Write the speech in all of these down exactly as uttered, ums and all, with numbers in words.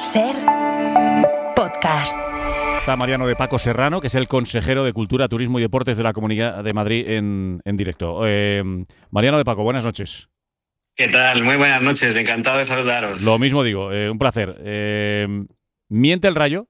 Ser podcast. Está Mariano de Paco Serrano, que es el consejero de Cultura, Turismo y Deportes de la Comunidad de Madrid en, en directo. Eh, Mariano de Paco, buenas noches. ¿Qué tal? Muy buenas noches, encantado de saludaros. Lo mismo digo, eh, un placer. Eh, ¿Miente el Rayo?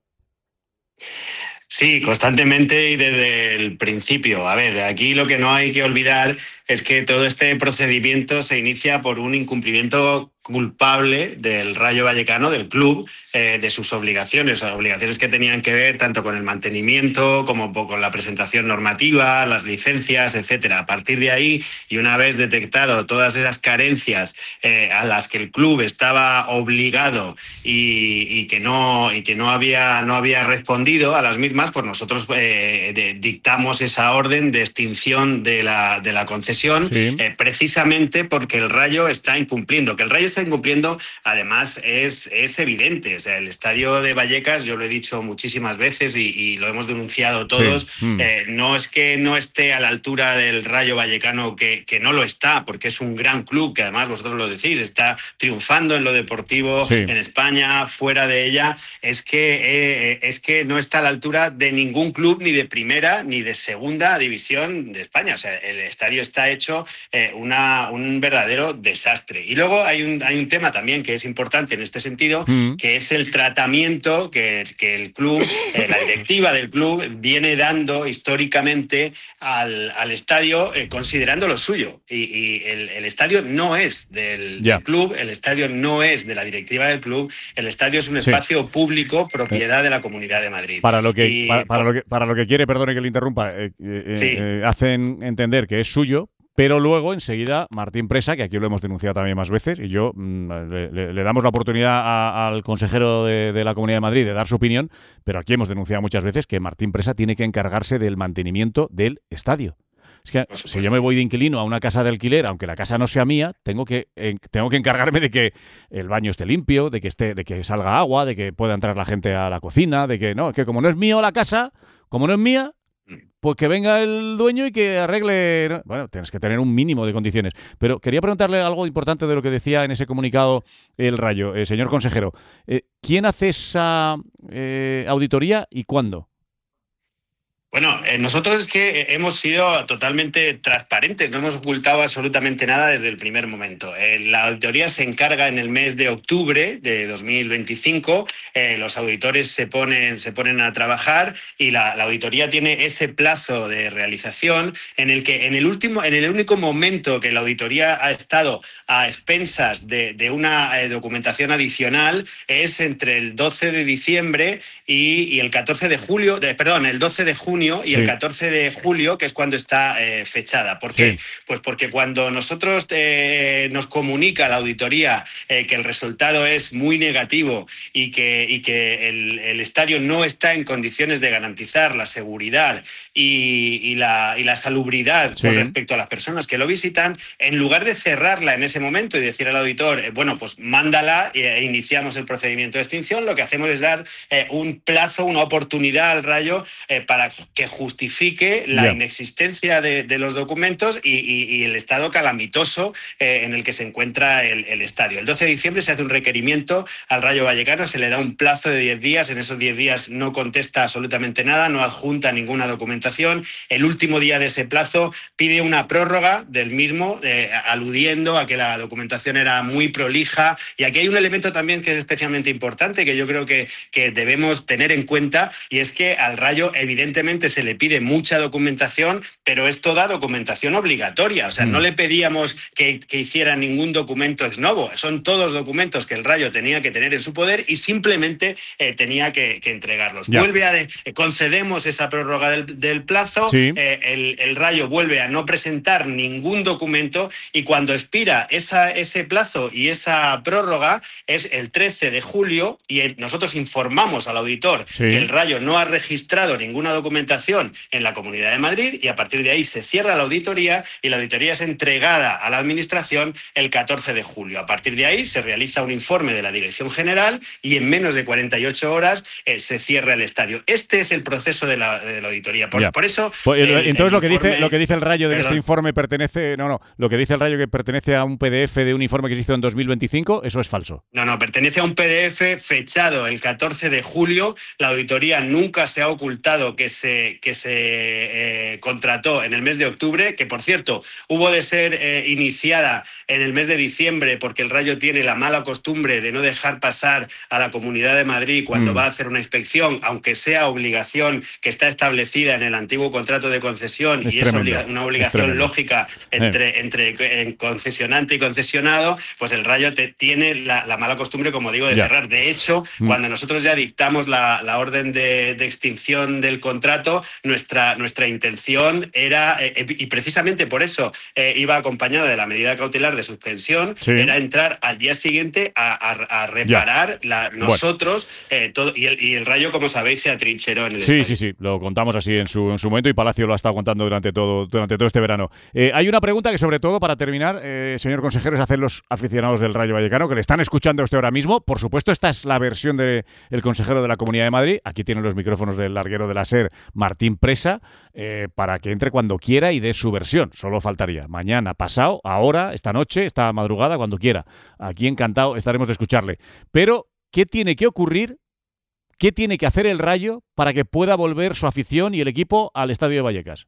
Sí, constantemente y desde el principio. A ver, aquí lo que no hay que olvidar es que todo este procedimiento se inicia por un incumplimiento culpable del Rayo Vallecano, del club, eh, de sus obligaciones, obligaciones que tenían que ver tanto con el mantenimiento como con la presentación normativa, las licencias, etcétera. A partir de ahí, y una vez detectado todas esas carencias eh, a las que el club estaba obligado y, y que no y que no había no había respondido a las mismas, pues nosotros eh, de, dictamos esa orden de extinción de la de la concesión, sí. eh, precisamente porque el Rayo está incumpliendo, que el Rayo está incumpliendo, además es, es evidente. O sea, el estadio de Vallecas, yo lo he dicho muchísimas veces y, y lo hemos denunciado todos, sí. mm. eh, no es que no esté a la altura del Rayo Vallecano, que, que no lo está, porque es un gran club, que además vosotros lo decís, está triunfando en lo deportivo, sí. en España, fuera de ella, es que, eh, es que no está a la altura de ningún club, ni de primera, ni de segunda división de España. O sea, el estadio está hecho eh, una, un verdadero desastre. Y luego hay un Hay un tema también que es importante en este sentido, mm. que es el tratamiento que, que el club, eh, la directiva del club, viene dando históricamente al, al estadio, eh, considerando lo suyo. Y, y el, el estadio no es del, yeah. del club, el estadio no es de la directiva del club, el estadio es un espacio sí. público, propiedad de la Comunidad de Madrid. Para lo que, y, para, para, lo que, para lo que quiere, perdone que le interrumpa, eh, eh, sí. eh, hacen entender que es suyo. Pero luego, enseguida, Martín Presa, que aquí lo hemos denunciado también más veces, y yo mmm, le, le damos la oportunidad a, al consejero de, de la Comunidad de Madrid de dar su opinión, pero aquí hemos denunciado muchas veces que Martín Presa tiene que encargarse del mantenimiento del estadio. Es que si yo me voy de inquilino a una casa de alquiler, aunque la casa no sea mía, tengo que eh, tengo que encargarme de que el baño esté limpio, de que esté, de que salga agua, de que pueda entrar la gente a la cocina, de que no, que como no es mío la casa, como no es mía, pues que venga el dueño y que arregle... Bueno, tienes que tener un mínimo de condiciones. Pero quería preguntarle algo importante de lo que decía en ese comunicado el Rayo. Eh, señor consejero, eh, ¿quién hace esa eh, auditoría y cuándo? Bueno, eh, nosotros es que hemos sido totalmente transparentes, no hemos ocultado absolutamente nada desde el primer momento. Eh, la auditoría se encarga en el mes de octubre de dos mil veinticinco, eh, los auditores se ponen, se ponen a trabajar y la, la auditoría tiene ese plazo de realización en el que en el último, en el único momento que la auditoría ha estado a expensas de, de una eh, documentación adicional es entre el doce de diciembre y, y el catorce de julio, de, perdón, el doce de junio y sí. el catorce de julio, que es cuando está eh, fechada. ¿Por qué? Sí. Pues porque cuando nosotros eh, nos comunica la auditoría eh, que el resultado es muy negativo y que, y que el, el estadio no está en condiciones de garantizar la seguridad y, y, la, y la salubridad sí. con respecto a las personas que lo visitan, en lugar de cerrarla en ese momento y decir al auditor, eh, bueno, pues mándala e iniciamos el procedimiento de extinción, lo que hacemos es dar eh, un plazo, una oportunidad al Rayo eh, para que justifique la yeah. inexistencia de, de los documentos y, y, y el estado calamitoso eh, en el que se encuentra el, el estadio. El doce de diciembre se hace un requerimiento al Rayo Vallecano, se le da un plazo de diez días, en esos diez días no contesta absolutamente nada, no adjunta ninguna documentación. El último día de ese plazo pide una prórroga del mismo, eh, aludiendo a que la documentación era muy prolija. Y aquí hay un elemento también que es especialmente importante, que yo creo que, que debemos tener en cuenta, y es que al Rayo evidentemente se le pide mucha documentación, pero es toda documentación obligatoria. O sea, mm. no le pedíamos que, que hiciera ningún documento ex novo. Son todos documentos que el Rayo tenía que tener en su poder y simplemente eh, tenía que, que entregarlos. Ya. Vuelve a de, eh, concedemos esa prórroga del, del plazo, sí. eh, el, el Rayo vuelve a no presentar ningún documento y cuando expira esa, ese plazo y esa prórroga es el trece de julio y nosotros informamos al auditor sí. que el Rayo no ha registrado ninguna documentación documentación en la Comunidad de Madrid y a partir de ahí se cierra la auditoría y la auditoría es entregada a la Administración el catorce de julio. A partir de ahí se realiza un informe de la Dirección General y en menos de cuarenta y ocho horas eh, se cierra el estadio. Este es el proceso de la, de la auditoría. Por, por eso... Pues, el, entonces el lo, que informe, dice, lo que dice el Rayo de que este informe pertenece... No, no, lo que dice el Rayo que pertenece a un P D F de un informe que se hizo en dos mil veinticinco, eso es falso. No, no, pertenece a un P D F fechado el catorce de julio. La auditoría nunca se ha ocultado que se, que se eh, contrató en el mes de octubre, que por cierto hubo de ser eh, iniciada en el mes de diciembre porque el Rayo tiene la mala costumbre de no dejar pasar a la Comunidad de Madrid cuando mm. va a hacer una inspección, aunque sea obligación que está establecida en el antiguo contrato de concesión es y tremendo. es obliga una obligación es lógica entre, eh. entre eh, concesionante y concesionado, pues el Rayo te, tiene la, la mala costumbre, como digo, de ya. cerrar. De hecho, mm. cuando nosotros ya dictamos la, la orden de, de extinción del contrato, nuestra, nuestra intención era, eh, y precisamente por eso eh, iba acompañada de la medida cautelar de suspensión, sí. era entrar al día siguiente a, a, a reparar la, nosotros bueno. eh, todo, y, el, y el Rayo, como sabéis, se atrincheró en el Sí, estadio. sí, sí, lo contamos así en su, en su momento y Palacio lo ha estado contando durante todo, durante todo este verano. Eh, hay una pregunta que, sobre todo, para terminar, eh, señor consejero, es hacer los aficionados del Rayo Vallecano que le están escuchando a usted ahora mismo. Por supuesto, esta es la versión del consejero de la Comunidad de Madrid. Aquí tienen los micrófonos del larguero de la SER, Martín Presa, eh, para que entre cuando quiera y dé su versión. Solo faltaría. Mañana, pasado, ahora, esta noche, esta madrugada, cuando quiera. Aquí encantado estaremos de escucharle. Pero, ¿qué tiene que ocurrir? ¿Qué tiene que hacer el Rayo para que pueda volver su afición y el equipo al Estadio de Vallecas?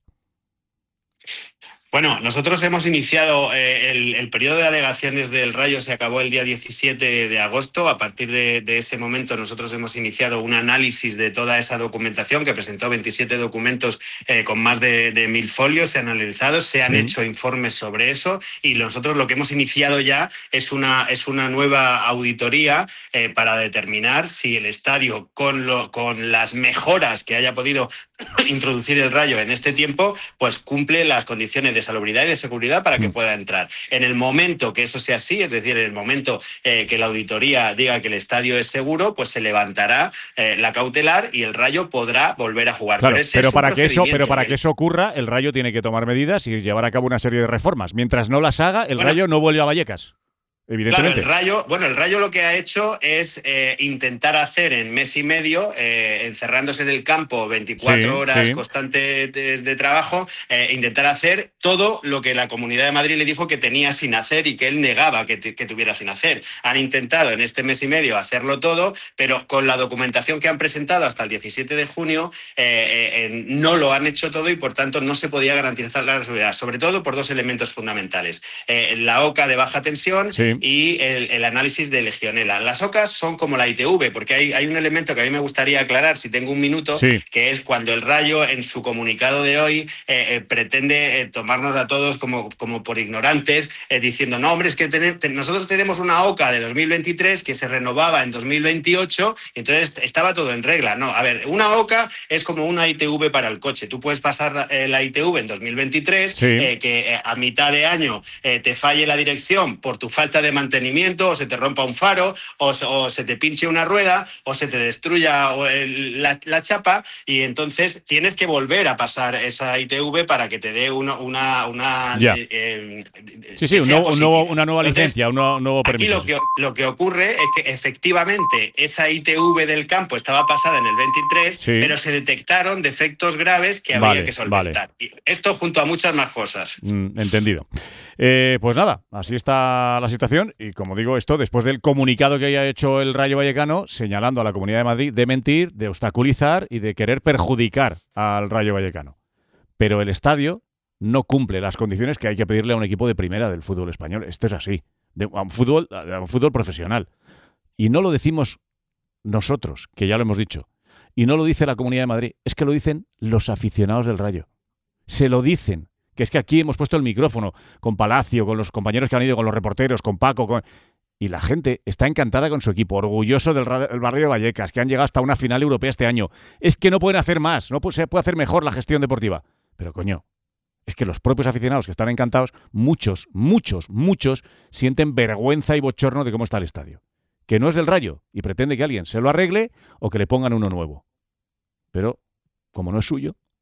Bueno, nosotros hemos iniciado eh, el, el periodo de alegaciones del Rayo, se acabó el día diecisiete de agosto. A partir de, de ese momento nosotros hemos iniciado un análisis de toda esa documentación que presentó veintisiete documentos eh, con más de, de mil folios, se han analizado, se han sí. hecho informes sobre eso y nosotros lo que hemos iniciado ya es una, es una nueva auditoría eh, para determinar si el estadio, con, lo, con las mejoras que haya podido introducir el Rayo en este tiempo, pues cumple las condiciones de salubridad y de seguridad para que pueda entrar. En el momento que eso sea así, es decir, en el momento eh, que la auditoría diga que el estadio es seguro, pues se levantará eh, la cautelar y el Rayo podrá volver a jugar. Claro, pero, pero para que eso, pero para que eso ocurra, el Rayo tiene que tomar medidas y llevar a cabo una serie de reformas. Mientras no las haga, el bueno, Rayo no vuelve a Vallecas. Evidentemente. Claro, el Rayo, bueno, el Rayo lo que ha hecho es eh, intentar hacer en mes y medio, eh, encerrándose en el campo veinticuatro sí, horas sí. constantes de, de trabajo, eh, intentar hacer todo lo que la Comunidad de Madrid le dijo que tenía sin hacer y que él negaba que, que tuviera sin hacer. Han intentado en este mes y medio hacerlo todo, pero con la documentación que han presentado hasta el diecisiete de junio eh, eh, no lo han hecho todo y por tanto no se podía garantizar la seguridad, sobre todo por dos elementos fundamentales. Eh, la O C A de baja tensión sí. y el, el análisis de Legionela. Las O C As son como la I T V, porque hay, hay un elemento que a mí me gustaría aclarar, si tengo un minuto, sí. que es cuando el Rayo, en su comunicado de hoy, eh, eh, pretende eh, tomarnos a todos como, como por ignorantes, eh, diciendo, no, hombre, es que ten, ten, nosotros tenemos una O C A de dos mil veintitrés que se renovaba en dos mil veintiocho, entonces estaba todo en regla. No, a ver, una O C A es como una I T V para el coche. Tú puedes pasar eh, la I T V en dos mil veintitrés, sí. eh, que eh, a mitad de año eh, te falle la dirección por tu falta de de mantenimiento, o se te rompa un faro, o, o se te pinche una rueda, o se te destruya el, la, la chapa, y entonces tienes que volver a pasar esa I T V para que te dé una... una, una eh, eh, sí, sí, un nuevo, un nuevo, una nueva entonces, licencia, un nuevo, nuevo permiso. Aquí lo que, lo que ocurre es que efectivamente esa I T V del campo estaba pasada en el veintitrés, sí. pero se detectaron defectos graves que había vale, que solventar. Vale. Y esto junto a muchas más cosas. Mm, entendido. Eh, pues nada, así está la situación. Y como digo, esto después del comunicado que haya hecho el Rayo Vallecano señalando a la Comunidad de Madrid de mentir, de obstaculizar y de querer perjudicar al Rayo Vallecano. Pero el estadio no cumple las condiciones que hay que pedirle a un equipo de primera del fútbol español. Esto es así, de, a, un fútbol, a un fútbol profesional. Y no lo decimos nosotros, que ya lo hemos dicho, y no lo dice la Comunidad de Madrid, es que lo dicen los aficionados del Rayo. Se lo dicen. Que es que aquí hemos puesto el micrófono con Palacio, con los compañeros que han ido, con los reporteros, con Paco, con... y la gente está encantada con su equipo, orgulloso del, del barrio de Vallecas, que han llegado hasta una final europea este año. Es que no pueden hacer más, no se puede hacer mejor la gestión deportiva. Pero coño, es que los propios aficionados que están encantados, muchos, muchos, muchos, sienten vergüenza y bochorno de cómo está el estadio. Que no es del Rayo y pretende que alguien se lo arregle o que le pongan uno nuevo. Pero, como no es suyo,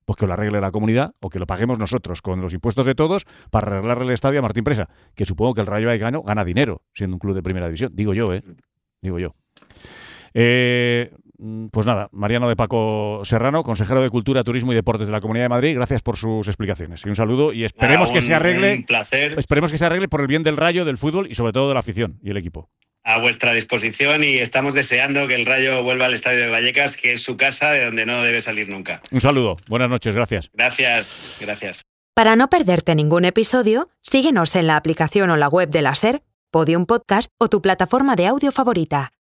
pues que lo arregle la comunidad o que lo paguemos nosotros con los impuestos de todos para arreglarle el estadio a Martín Presa, que supongo que el Rayo Vallecano gana dinero siendo un club de primera división. Digo yo, ¿eh? Digo yo. Eh, pues nada, Mariano de Paco Serrano, consejero de Cultura, Turismo y Deportes de la Comunidad de Madrid, gracias por sus explicaciones y un saludo y esperemos ah, un, que se arregle un placer. Esperemos que se arregle por el bien del Rayo, del fútbol y sobre todo de la afición y el equipo. A vuestra disposición y estamos deseando que el Rayo vuelva al Estadio de Vallecas, que es su casa de donde no debe salir nunca. Un saludo, buenas noches, gracias. Gracias, gracias. Para no perderte ningún episodio, síguenos en la aplicación o la web de la SER, Podium Podcast o tu plataforma de audio favorita.